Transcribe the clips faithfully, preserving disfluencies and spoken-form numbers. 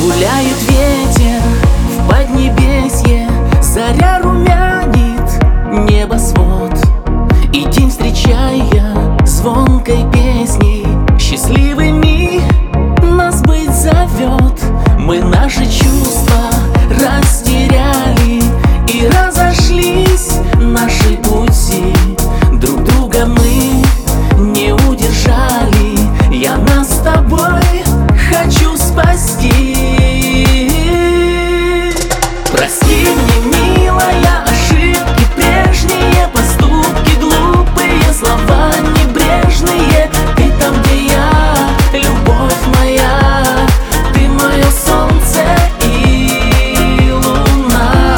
Гуляет ветер в поднебесье, заря румянит небосвод, и день встречая звонкой песней счастливыми нас быть зовет. Мы наши чувства растеряли и разошлись наши пути, друг друга мы не удержали. Я нас с тобой хочу спасти. Прости мне, милая, ошибки прежние, поступки глупые, слова небрежные. Ты там, где я, любовь моя, ты мое солнце и луна.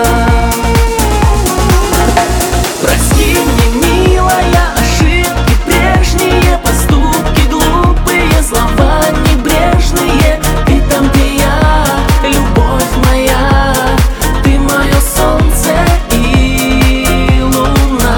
Прости мне, милая, ошибки прежние, поступки глупые, слова небрежные. Ты там, где я, любовь моя, ты мое солнце и луна.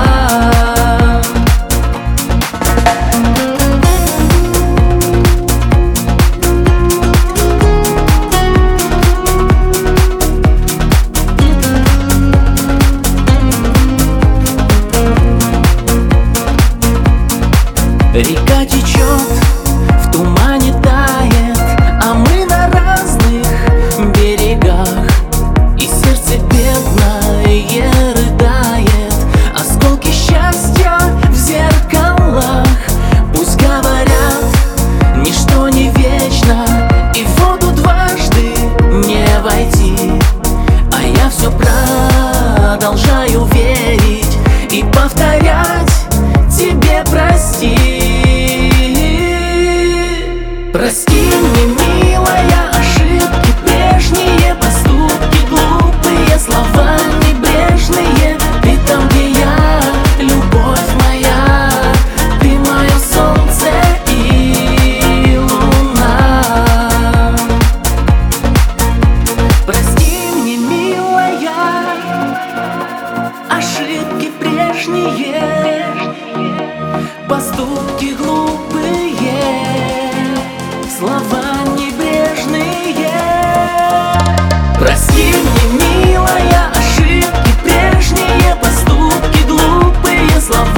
Река течет, в тумане тает, а мы на разных берегах, и сердце бедное рыдает. Осколки счастья в зеркалах. Пусть говорят, ничто не вечно, и в воду дважды не войти, а я все продолжаю верить и повторять тебе прости. Прости мне, милая, ошибки прежние, поступки глупые, слова небрежные. Ты там, где я, любовь моя, ты мое солнце и луна. Прости мне, милая, ошибки прежние, поступки глупые, слова небрежные. Прости мне, милая, ошибки прежние, поступки глупые, слова